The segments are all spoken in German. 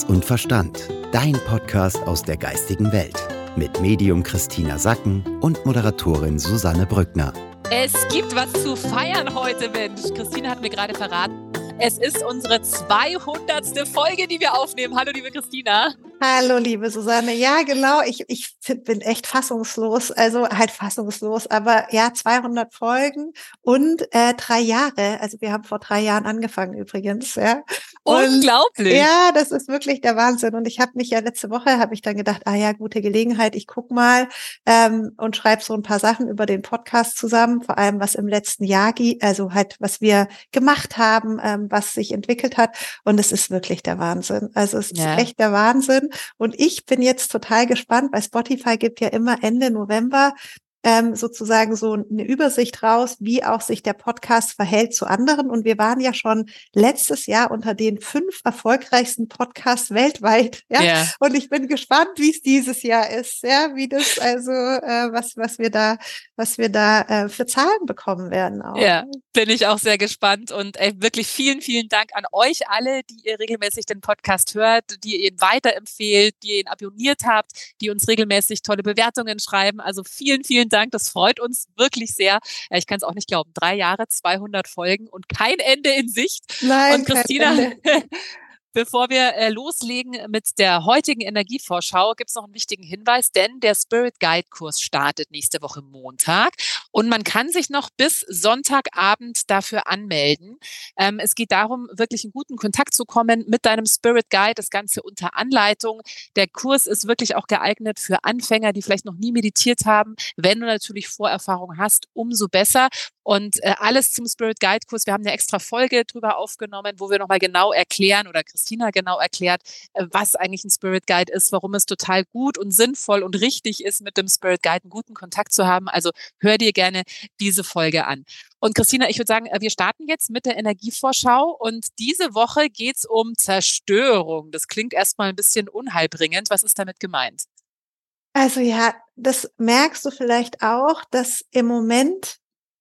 und Verstand. Dein Podcast aus der geistigen Welt. Mit Medium Christina Sacken und Moderatorin Susanne Brückner. Es gibt was zu feiern heute, Mensch. Christine hat mir gerade verraten, es ist unsere 200. Folge, die wir aufnehmen. Hallo, liebe Christina. Hallo, liebe Susanne. Ja, genau. Ich bin echt fassungslos. Also halt fassungslos. Aber ja, 200 Folgen und 3 Jahre. Also wir haben vor 3 Jahren angefangen übrigens. Ja. Unglaublich. Ja, das ist wirklich der Wahnsinn. Und ich habe mich ja letzte Woche, habe ich dann gedacht, gute Gelegenheit. Ich guck mal und schreibe so ein paar Sachen über den Podcast zusammen. Vor allem, was im letzten Jahr, also halt, was wir gemacht haben, was sich entwickelt hat. Und es ist wirklich der Wahnsinn. Also es ist echt der Wahnsinn. Und ich bin jetzt total gespannt, weil Spotify gibt ja immer Ende November sozusagen so eine Übersicht raus, wie auch sich der Podcast verhält zu anderen. Und wir waren ja schon letztes Jahr unter den 5 erfolgreichsten Podcasts weltweit. Ja? Yeah. Und ich bin gespannt, wie es dieses Jahr ist. Ja, wie das also, was wir da für Zahlen bekommen werden auch. Ja, bin ich auch sehr gespannt. Und wirklich vielen, vielen Dank an euch alle, die ihr regelmäßig den Podcast hört, die ihr ihn weiterempfehlt, die ihr ihn abonniert habt, die uns regelmäßig tolle Bewertungen schreiben. Also vielen, vielen Dank, das freut uns wirklich sehr. Ich kann es auch nicht glauben, 3 Jahre, 200 Folgen und kein Ende in Sicht. Nein, und Christina, bevor wir loslegen mit der heutigen Energievorschau, gibt es noch einen wichtigen Hinweis, denn der Spirit Guide Kurs startet nächste Woche Montag und man kann sich noch bis Sonntagabend dafür anmelden. Es geht darum, wirklich in guten Kontakt zu kommen mit deinem Spirit Guide, das Ganze unter Anleitung. Der Kurs ist wirklich auch geeignet für Anfänger, die vielleicht noch nie meditiert haben. Wenn du natürlich Vorerfahrung hast, umso besser. Und alles zum Spirit Guide Kurs. Wir haben eine extra Folge drüber aufgenommen, wo wir nochmal genau erklären oder Christina genau erklärt, was eigentlich ein Spirit Guide ist, warum es total gut und sinnvoll und richtig ist, mit dem Spirit Guide einen guten Kontakt zu haben. Also hör dir gerne diese Folge an. Und Christina, ich würde sagen, wir starten jetzt mit der Energievorschau und diese Woche geht's um Zerstörung. Das klingt erstmal ein bisschen unheilbringend. Was ist damit gemeint? Also ja, das merkst du vielleicht auch, dass im Moment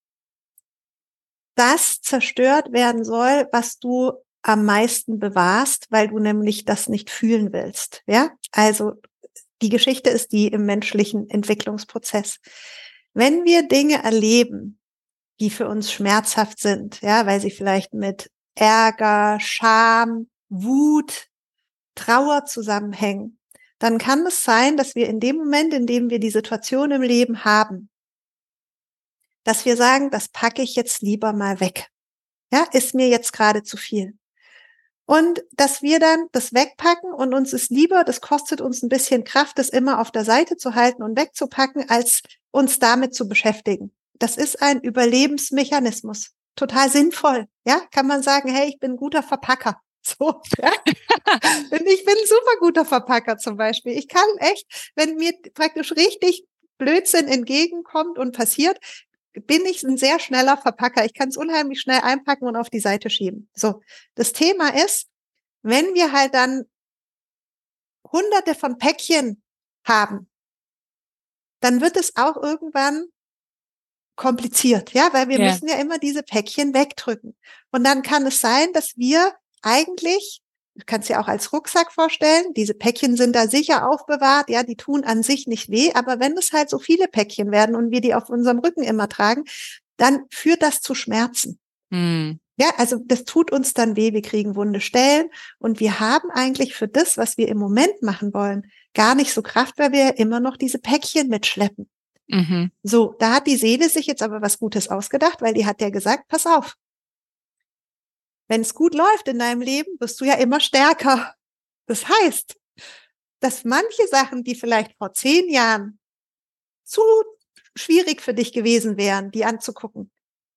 das zerstört werden soll, was du am meisten bewahrst, weil du nämlich das nicht fühlen willst. Ja, also die Geschichte ist die im menschlichen Entwicklungsprozess. Wenn wir Dinge erleben, die für uns schmerzhaft sind, ja, weil sie vielleicht mit Ärger, Scham, Wut, Trauer zusammenhängen, dann kann es sein, dass wir in dem Moment, in dem wir die Situation im Leben haben, dass wir sagen, das packe ich jetzt lieber mal weg. Ja, ist mir jetzt gerade zu viel. Und dass wir dann das wegpacken und uns ist lieber, das kostet uns ein bisschen Kraft, das immer auf der Seite zu halten und wegzupacken, als uns damit zu beschäftigen. Das ist ein Überlebensmechanismus. Total sinnvoll. Ja, kann man sagen, hey, ich bin ein guter Verpacker. So, ja. Ich bin ein super guter Verpacker zum Beispiel. Ich kann echt, wenn mir praktisch richtig Blödsinn entgegenkommt und passiert, bin ich ein sehr schneller Verpacker. Ich kann es unheimlich schnell einpacken und auf die Seite schieben. So, das Thema ist, wenn wir halt dann Hunderte von Päckchen haben, dann wird es auch irgendwann kompliziert, ja, weil wir müssen ja immer diese Päckchen wegdrücken. Und dann kann es sein, dass wir eigentlich, du kannst dir auch als Rucksack vorstellen, diese Päckchen sind da sicher aufbewahrt, ja, die tun an sich nicht weh, aber wenn es halt so viele Päckchen werden und wir die auf unserem Rücken immer tragen, dann führt das zu Schmerzen. Ja, also das tut uns dann weh, wir kriegen wunde Stellen und wir haben eigentlich für das, was wir im Moment machen wollen, gar nicht so Kraft, weil wir ja immer noch diese Päckchen mitschleppen. So, da hat die Seele sich jetzt aber was Gutes ausgedacht, weil die hat ja gesagt, pass auf, wenn es gut läuft in deinem Leben, wirst du ja immer stärker. Das heißt, dass manche Sachen, die vielleicht vor 10 Jahren zu schwierig für dich gewesen wären, die anzugucken,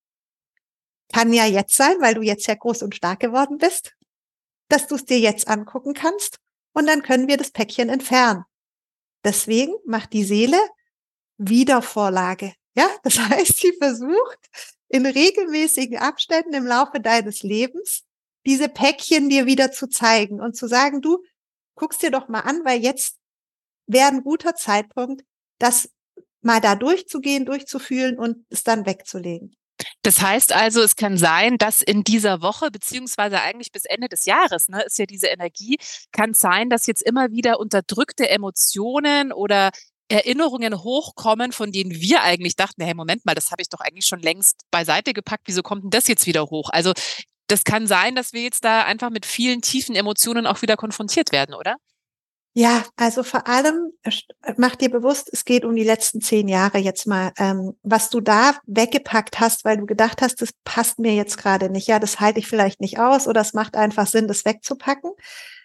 kann ja jetzt sein, weil du jetzt ja groß und stark geworden bist, dass du es dir jetzt angucken kannst und dann können wir das Päckchen entfernen. Deswegen macht die Seele Wiedervorlage. Ja, das heißt, sie versucht in regelmäßigen Abständen im Laufe deines Lebens diese Päckchen dir wieder zu zeigen und zu sagen, du guckst dir doch mal an, weil jetzt wäre ein guter Zeitpunkt, das mal da durchzugehen, durchzufühlen und es dann wegzulegen. Das heißt also, es kann sein, dass in dieser Woche, beziehungsweise eigentlich bis Ende des Jahres, ne, ist ja diese Energie, kann sein, dass jetzt immer wieder unterdrückte Emotionen oder Erinnerungen hochkommen, von denen wir eigentlich dachten, hey, Moment mal, das habe ich doch eigentlich schon längst beiseite gepackt, wieso kommt denn das jetzt wieder hoch? Also das kann sein, dass wir jetzt da einfach mit vielen tiefen Emotionen auch wieder konfrontiert werden, oder? Ja, also vor allem mach dir bewusst, es geht um die letzten 10 Jahre jetzt mal, was du da weggepackt hast, weil du gedacht hast, das passt mir jetzt gerade nicht. Ja, das halte ich vielleicht nicht aus oder es macht einfach Sinn, das wegzupacken.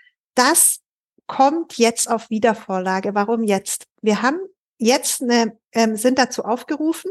Das kommt jetzt auf Wiedervorlage. Warum jetzt? Wir haben jetzt sind dazu aufgerufen,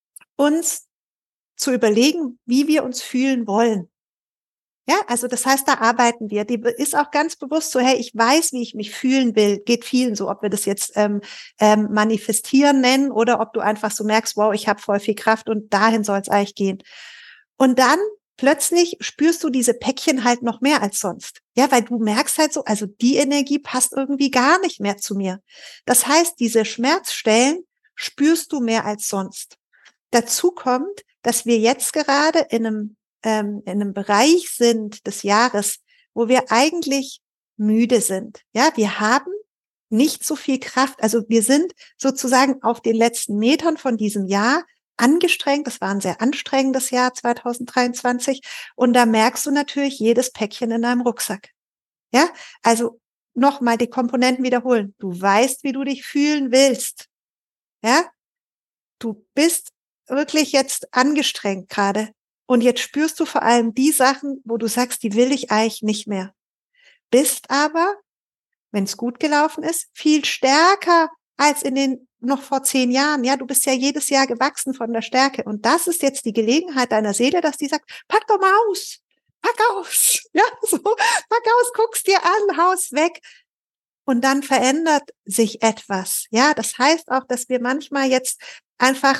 uns zu überlegen, wie wir uns fühlen wollen. Ja, also das heißt, da arbeiten wir. Die ist auch ganz bewusst so, hey, ich weiß, wie ich mich fühlen will. Geht vielen so, ob wir das jetzt manifestieren nennen oder ob du einfach so merkst, wow, ich habe voll viel Kraft und dahin soll es eigentlich gehen. Und dann plötzlich spürst du diese Päckchen halt noch mehr als sonst. Ja, weil du merkst halt so, also die Energie passt irgendwie gar nicht mehr zu mir. Das heißt, diese Schmerzstellen spürst du mehr als sonst. Dazu kommt, dass wir jetzt gerade in einem Bereich sind des Jahres, wo wir eigentlich müde sind. Ja, wir haben nicht so viel Kraft. Also wir sind sozusagen auf den letzten Metern von diesem Jahr angestrengt. Das war ein sehr anstrengendes Jahr 2023. Und da merkst du natürlich jedes Päckchen in deinem Rucksack. Ja, also nochmal die Komponenten wiederholen. Du weißt, wie du dich fühlen willst. Ja, du bist wirklich jetzt angestrengt gerade. Und jetzt spürst du vor allem die Sachen, wo du sagst, die will ich eigentlich nicht mehr. Bist aber, wenn es gut gelaufen ist, viel stärker als in den noch vor 10 Jahren. Ja, du bist ja jedes Jahr gewachsen von der Stärke. Und das ist jetzt die Gelegenheit deiner Seele, dass die sagt, pack doch mal aus. Pack aus. Ja, so, pack aus, guck's dir an, haus weg. Und dann verändert sich etwas. Ja, das heißt auch, dass wir manchmal jetzt einfach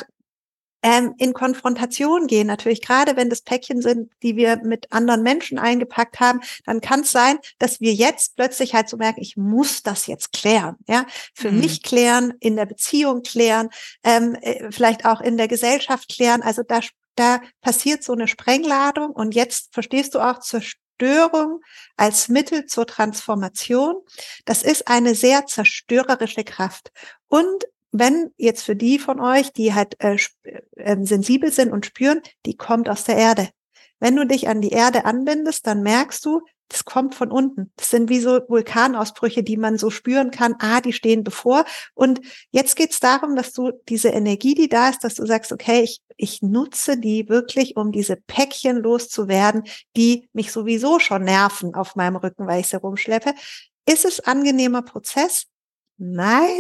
in Konfrontation gehen. Natürlich, gerade wenn das Päckchen sind, die wir mit anderen Menschen eingepackt haben, dann kann es sein, dass wir jetzt plötzlich halt so merken, ich muss das jetzt klären. Ja, für mich klären, in der Beziehung klären, vielleicht auch in der Gesellschaft klären. Also da passiert so eine Sprengladung und jetzt verstehst du auch Zerstörung als Mittel zur Transformation. Das ist eine sehr zerstörerische Kraft. Und wenn jetzt für die von euch, die halt sensibel sind und spüren, die kommt aus der Erde. Wenn du dich an die Erde anbindest, dann merkst du, das kommt von unten. Das sind wie so Vulkanausbrüche, die man so spüren kann. Die stehen bevor. Und jetzt geht es darum, dass du diese Energie, die da ist, dass du sagst, okay, ich nutze die wirklich, um diese Päckchen loszuwerden, die mich sowieso schon nerven auf meinem Rücken, weil ich sie rumschleppe. Ist es angenehmer Prozess? Nein.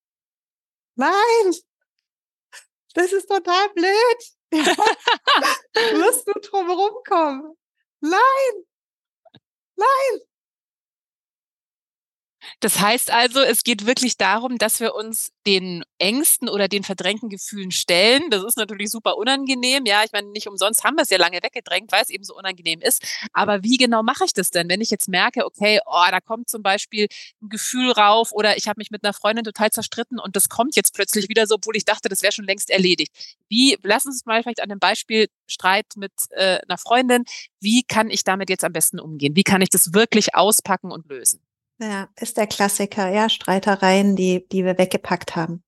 Nein, das ist total blöd. Wirst du drum rumkommen? Nein, nein. Das heißt also, es geht wirklich darum, dass wir uns den Ängsten oder den verdrängten Gefühlen stellen. Das ist natürlich super unangenehm. Ja, ich meine, nicht umsonst haben wir es ja lange weggedrängt, weil es eben so unangenehm ist. Aber wie genau mache ich das denn, wenn ich jetzt merke, okay, da kommt zum Beispiel ein Gefühl rauf oder ich habe mich mit einer Freundin total zerstritten und das kommt jetzt plötzlich wieder so, obwohl ich dachte, das wäre schon längst erledigt. Lass uns mal vielleicht an dem Beispiel Streit mit einer Freundin. Wie kann ich damit jetzt am besten umgehen? Wie kann ich das wirklich auspacken und lösen? Ja, ist der Klassiker, ja, Streitereien, die wir weggepackt haben.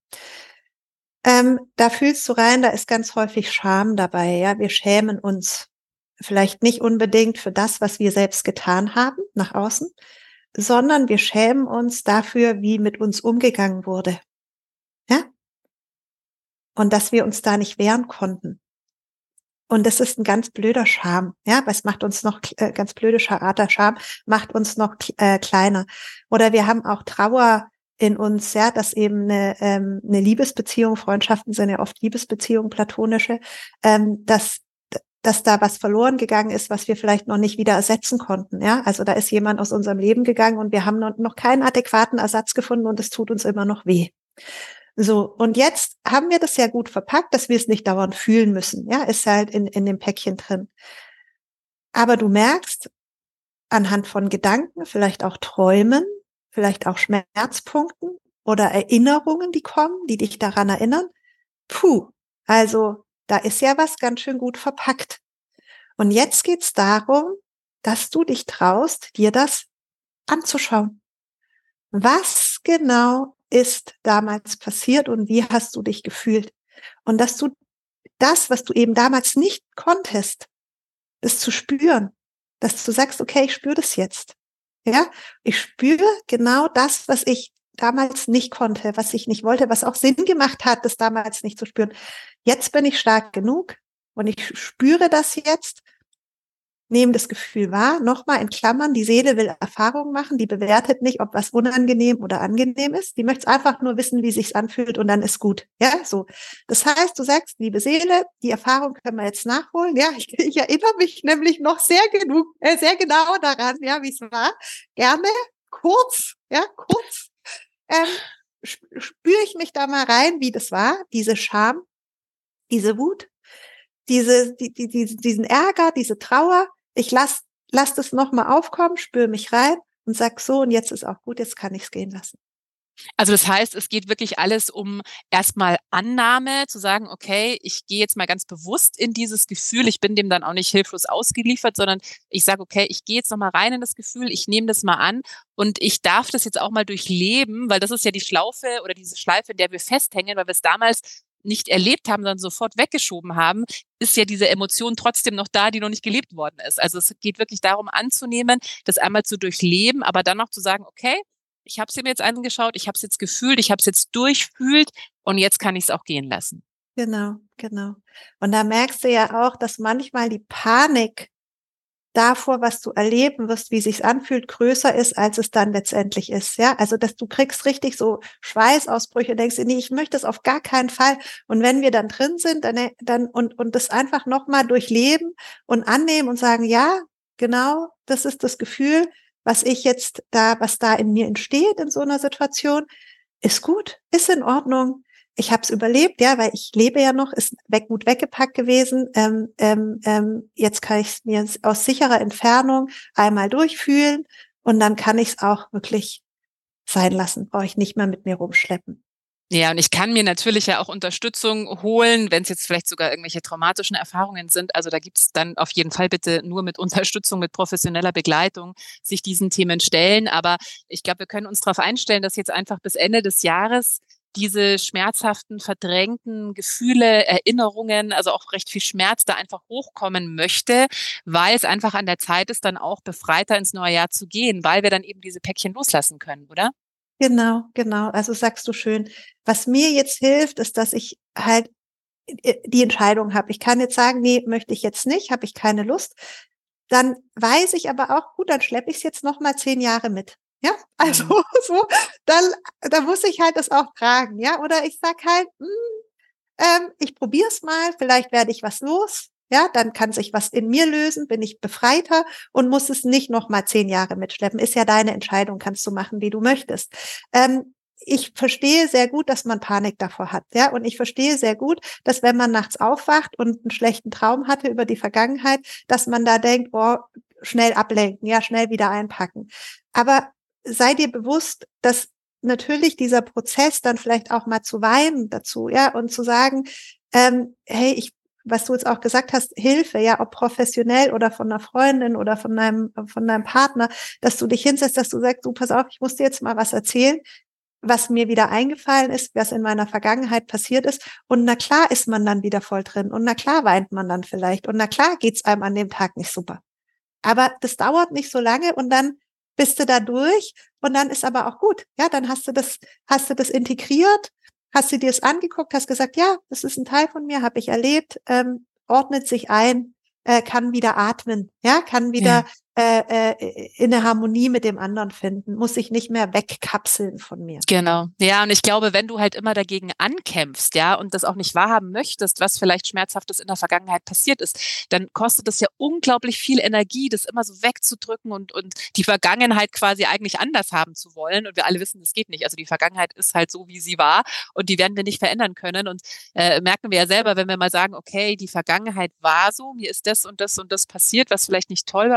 Da fühlst du rein, da ist ganz häufig Scham dabei, ja, wir schämen uns vielleicht nicht unbedingt für das, was wir selbst getan haben, nach außen, sondern wir schämen uns dafür, wie mit uns umgegangen wurde, ja, und dass wir uns da nicht wehren konnten. Und das ist ein ganz blöder Scham, ja, was macht uns noch, ganz blöde Scham, macht uns noch kleiner. Oder wir haben auch Trauer in uns, ja, dass eben eine Liebesbeziehung, Freundschaften sind ja oft Liebesbeziehungen, platonische, dass da was verloren gegangen ist, was wir vielleicht noch nicht wieder ersetzen konnten, ja. Also da ist jemand aus unserem Leben gegangen und wir haben noch keinen adäquaten Ersatz gefunden und es tut uns immer noch weh. So, und jetzt haben wir das ja gut verpackt, dass wir es nicht dauernd fühlen müssen. Ja, ist halt in dem Päckchen drin. Aber du merkst anhand von Gedanken, vielleicht auch Träumen, vielleicht auch Schmerzpunkten oder Erinnerungen, die kommen, die dich daran erinnern. Also da ist ja was ganz schön gut verpackt. Und jetzt geht's darum, dass du dich traust, dir das anzuschauen. Was genau ist damals passiert und wie hast du dich gefühlt? Und dass du das, was du eben damals nicht konntest, das zu spüren, dass du sagst, okay, ich spüre das jetzt. Ja, ich spüre genau das, was ich damals nicht konnte, was ich nicht wollte, was auch Sinn gemacht hat, das damals nicht zu spüren. Jetzt bin ich stark genug und ich spüre das jetzt, nehme das Gefühl wahr. Nochmal in Klammern, die Seele will Erfahrungen machen, die bewertet nicht, ob was unangenehm oder angenehm ist. Die möchte einfach nur wissen, wie sich's anfühlt und dann ist gut. Ja, so. Das heißt, du sagst, liebe Seele, die Erfahrung können wir jetzt nachholen. Ja, ich erinnere mich nämlich noch sehr genau daran, ja, wie es war. Gerne kurz, spüre ich mich da mal rein, wie das war, diese Scham, diese Wut, diesen Ärger, diese Trauer. Ich lass das nochmal aufkommen, spüre mich rein und sag so, und jetzt ist auch gut, jetzt kann ich es gehen lassen. Also das heißt, es geht wirklich alles um erstmal Annahme, zu sagen, okay, ich gehe jetzt mal ganz bewusst in dieses Gefühl, ich bin dem dann auch nicht hilflos ausgeliefert, sondern ich sage, okay, ich gehe jetzt nochmal rein in das Gefühl, ich nehme das mal an und ich darf das jetzt auch mal durchleben, weil das ist ja die Schlaufe oder diese Schleife, in der wir festhängen, weil wir es damals nicht erlebt haben, sondern sofort weggeschoben haben, ist ja diese Emotion trotzdem noch da, die noch nicht gelebt worden ist. Also es geht wirklich darum anzunehmen, das einmal zu durchleben, aber dann noch zu sagen, okay, ich habe es mir jetzt angeschaut, ich habe es jetzt gefühlt, ich habe es jetzt durchfühlt und jetzt kann ich es auch gehen lassen. Genau. Und da merkst du ja auch, dass manchmal die Panik davor, was du erleben wirst, wie sich's anfühlt, größer ist, als es dann letztendlich ist. Ja, also dass du kriegst richtig so Schweißausbrüche, denkst, nee, ich möchte das auf gar keinen Fall. Und wenn wir dann drin sind, dann und das einfach nochmal durchleben und annehmen und sagen, ja, genau, das ist das Gefühl, was da in mir entsteht in so einer Situation, ist gut, ist in Ordnung. Ich habe es überlebt, ja, weil ich lebe ja noch, ist gut weggepackt gewesen. Jetzt kann ich es mir aus sicherer Entfernung einmal durchfühlen und dann kann ich es auch wirklich sein lassen, brauche ich nicht mehr mit mir rumschleppen. Ja, und ich kann mir natürlich ja auch Unterstützung holen, wenn es jetzt vielleicht sogar irgendwelche traumatischen Erfahrungen sind. Also da gibt's dann auf jeden Fall bitte nur mit Unterstützung, mit professioneller Begleitung sich diesen Themen stellen. Aber ich glaube, wir können uns darauf einstellen, dass jetzt einfach bis Ende des Jahres diese schmerzhaften, verdrängten Gefühle, Erinnerungen, also auch recht viel Schmerz da einfach hochkommen möchte, weil es einfach an der Zeit ist, dann auch befreiter ins neue Jahr zu gehen, weil wir dann eben diese Päckchen loslassen können, oder? Genau. Also sagst du schön. Was mir jetzt hilft, ist, dass ich halt die Entscheidung habe. Ich kann jetzt sagen, nee, möchte ich jetzt nicht, habe ich keine Lust. Dann weiß ich aber auch, gut, dann schleppe ich es jetzt noch mal 10 Jahre mit. Ja, also so, da muss ich halt das auch tragen, ja. Oder ich sag halt, ich probiere es mal, vielleicht werde ich was los. Ja, dann kann sich was in mir lösen, bin ich befreiter und muss es nicht noch mal 10 Jahre mitschleppen. Ist ja deine Entscheidung, kannst du machen, wie du möchtest. Ich verstehe sehr gut, dass man Panik davor hat, ja, und ich verstehe sehr gut, dass wenn man nachts aufwacht und einen schlechten Traum hatte über die Vergangenheit, dass man da denkt, boah, schnell ablenken, ja, schnell wieder einpacken. Aber sei dir bewusst, dass natürlich dieser Prozess dann vielleicht auch mal zu weinen dazu, ja, und zu sagen, hey, was du jetzt auch gesagt hast, Hilfe, ja, ob professionell oder von einer Freundin oder von deinem Partner, dass du dich hinsetzt, dass du sagst, du, pass auf, ich muss dir jetzt mal was erzählen, was mir wieder eingefallen ist, was in meiner Vergangenheit passiert ist. Und na klar ist man dann wieder voll drin. Und na klar weint man dann vielleicht. Und na klar geht's einem an dem Tag nicht super. Aber das dauert nicht so lange und dann bist du da durch und dann ist aber auch gut. Ja, dann hast du das integriert, hast du dir es angeguckt, hast gesagt, ja, das ist ein Teil von mir, habe ich erlebt, ordnet sich ein, kann wieder atmen, ja, kann wieder in eine Harmonie mit dem anderen finden, muss sich nicht mehr wegkapseln von mir. Genau. Ja, und ich glaube, wenn du halt immer dagegen ankämpfst, ja, und das auch nicht wahrhaben möchtest, was vielleicht Schmerzhaftes in der Vergangenheit passiert ist, dann kostet es ja unglaublich viel Energie, das immer so wegzudrücken und die Vergangenheit quasi eigentlich anders haben zu wollen. Und wir alle wissen, das geht nicht. Also die Vergangenheit ist halt so, wie sie war und die werden wir nicht verändern können. Und merken wir ja selber, wenn wir mal sagen, okay, die Vergangenheit war so, mir ist das und das und das passiert, was vielleicht nicht toll war, was schmerzhaft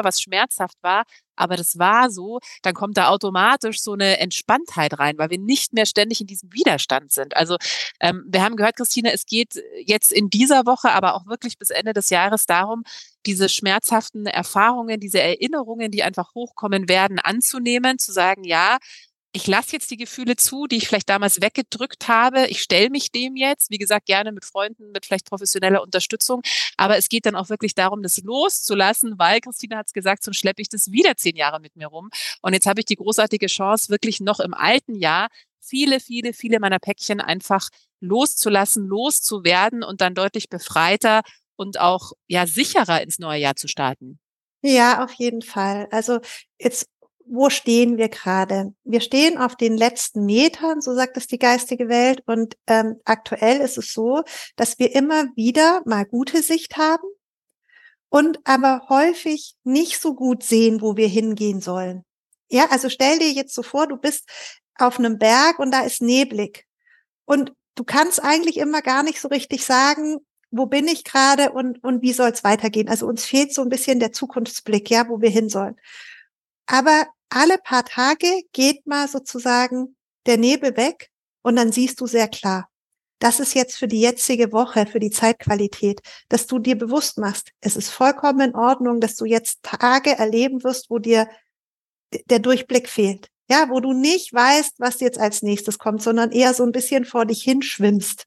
schmerzhaft war, aber das war so, dann kommt da automatisch so eine Entspanntheit rein, weil wir nicht mehr ständig in diesem Widerstand sind. Also wir haben gehört, Christina, es geht jetzt in dieser Woche, aber auch wirklich bis Ende des Jahres darum, diese schmerzhaften Erfahrungen, diese Erinnerungen, die einfach hochkommen werden, anzunehmen, zu sagen, ja, ich lasse jetzt die Gefühle zu, die ich vielleicht damals weggedrückt habe. Ich stelle mich dem jetzt, wie gesagt, gerne mit Freunden, mit vielleicht professioneller Unterstützung. Aber es geht dann auch wirklich darum, das loszulassen, weil, Christina hat es gesagt, sonst schleppe ich das wieder 10 Jahre mit mir rum. Und jetzt habe ich die großartige Chance, wirklich noch im alten Jahr viele meiner Päckchen einfach loszulassen, loszuwerden und dann deutlich befreiter und auch ja sicherer ins neue Jahr zu starten. Ja, auf jeden Fall. Also jetzt, wo stehen wir gerade? Wir stehen auf den letzten Metern, so sagt es die geistige Welt. Und aktuell ist es so, dass wir immer wieder mal gute Sicht haben und aber häufig nicht so gut sehen, wo wir hingehen sollen. Ja, also stell dir jetzt so vor, du bist auf einem Berg und da ist neblig. Und du kannst eigentlich immer gar nicht so richtig sagen, wo bin ich gerade und wie soll es weitergehen? Also uns fehlt so ein bisschen der Zukunftsblick, ja, wo wir hin sollen. Aber alle paar Tage geht mal sozusagen der Nebel weg und dann siehst du sehr klar. Das ist jetzt für die jetzige Woche, für die Zeitqualität, dass du dir bewusst machst, es ist vollkommen in Ordnung, dass du jetzt Tage erleben wirst, wo dir der Durchblick fehlt. Ja, wo du nicht weißt, was jetzt als nächstes kommt, sondern eher so ein bisschen vor dich hinschwimmst.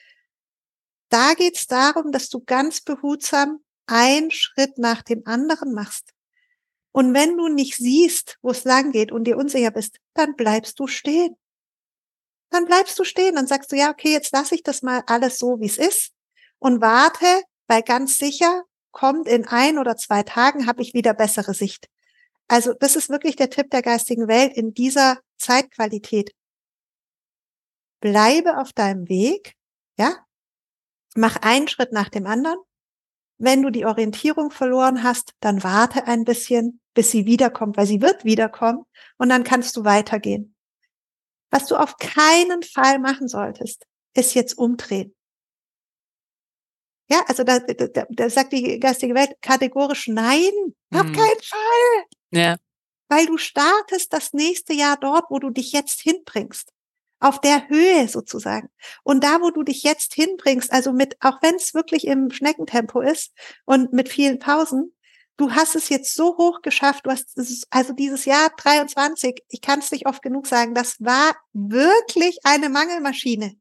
Da geht's darum, dass du ganz behutsam einen Schritt nach dem anderen machst. Und wenn du nicht siehst, wo es lang geht und dir unsicher bist, dann bleibst du stehen. Dann bleibst du stehen, dann sagst du, ja, okay, jetzt lasse ich das mal alles so, wie es ist und warte, weil ganz sicher kommt in 1 oder 2 Tagen, habe ich wieder bessere Sicht. Also das ist wirklich der Tipp der geistigen Welt in dieser Zeitqualität. Bleibe auf deinem Weg, ja, mach einen Schritt nach dem anderen. Wenn du die Orientierung verloren hast, dann warte ein bisschen, bis sie wiederkommt, weil sie wird wiederkommen und dann kannst du weitergehen. Was du auf keinen Fall machen solltest, ist jetzt umdrehen. Ja, also da sagt die geistige Welt kategorisch nein, auf keinen Fall. Ja. Weil du startest das nächste Jahr dort, wo du dich jetzt hinbringst. Auf der Höhe sozusagen. Und da, wo du dich jetzt hinbringst, also auch wenn es wirklich im Schneckentempo ist und mit vielen Pausen, du hast es jetzt so hoch geschafft, also dieses Jahr 23, ich kann es nicht oft genug sagen, das war wirklich eine Mangelmaschine.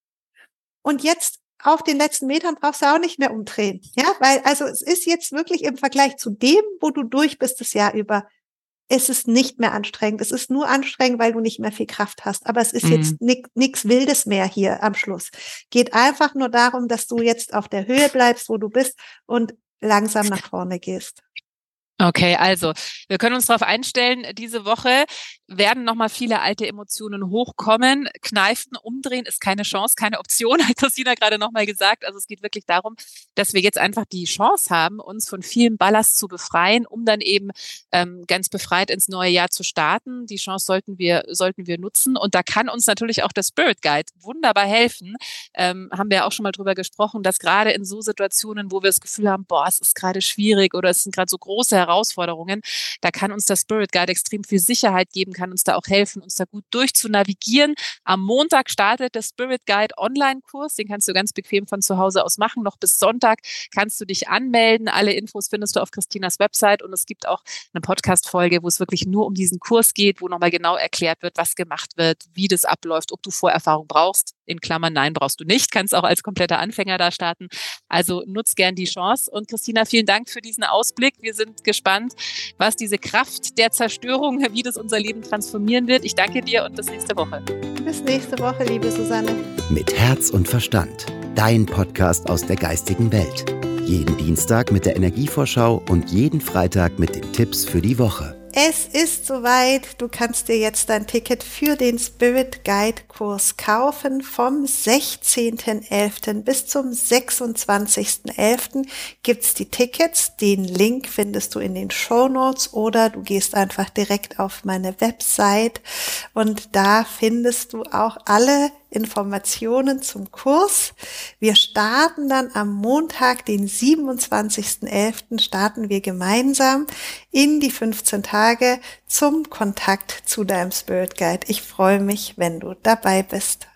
Und jetzt auf den letzten Metern brauchst du auch nicht mehr umdrehen. Ja, weil also es ist jetzt wirklich im Vergleich zu dem, wo du durch bist das Jahr über, es ist nicht mehr anstrengend. Es ist nur anstrengend, weil du nicht mehr viel Kraft hast. Aber es ist jetzt nichts Wildes mehr hier am Schluss. Geht einfach nur darum, dass du jetzt auf der Höhe bleibst, wo du bist und langsam nach vorne gehst. Okay, also wir können uns darauf einstellen, diese Woche werden nochmal viele alte Emotionen hochkommen. Kneifen, umdrehen ist keine Chance, keine Option, hat Christina gerade nochmal gesagt. Also es geht wirklich darum, dass wir jetzt einfach die Chance haben, uns von vielem Ballast zu befreien, um dann eben ganz befreit ins neue Jahr zu starten. Die Chance sollten wir nutzen. Und da kann uns natürlich auch der Spirit Guide wunderbar helfen. Haben wir auch schon mal drüber gesprochen, dass gerade in so Situationen, wo wir das Gefühl haben, boah, es ist gerade schwierig oder es sind gerade so große Herausforderungen, da kann uns der Spirit Guide extrem viel Sicherheit geben, kann uns da auch helfen, uns da gut durchzunavigieren. Am Montag startet der Spirit Guide Online-Kurs, den kannst du ganz bequem von zu Hause aus machen. Noch bis Sonntag kannst du dich anmelden. Alle Infos findest du auf Christinas Website und es gibt auch eine Podcast-Folge, wo es wirklich nur um diesen Kurs geht, wo nochmal genau erklärt wird, was gemacht wird, wie das abläuft, ob du Vorerfahrung brauchst. In Klammern, nein, brauchst du nicht. Kannst auch als kompletter Anfänger da starten. Also nutz gern die Chance. Und Christina, vielen Dank für diesen Ausblick. Wir sind gespannt, was diese Kraft der Zerstörung, wie das unser Leben transformieren wird. Ich danke dir und bis nächste Woche. Bis nächste Woche, liebe Susanne. Mit Herz und Verstand. Dein Podcast aus der geistigen Welt. Jeden Dienstag mit der Energievorschau und jeden Freitag mit den Tipps für die Woche. Es ist soweit, du kannst dir jetzt dein Ticket für den Spirit Guide Kurs kaufen. Vom 16.11. bis zum 26.11. gibt's die Tickets. Den Link findest du in den Shownotes oder du gehst einfach direkt auf meine Website und da findest du auch alle Informationen zum Kurs. Wir starten dann am Montag, den 27.11. starten wir gemeinsam in die 15 Tage zum Kontakt zu deinem Spirit Guide. Ich freue mich, wenn du dabei bist.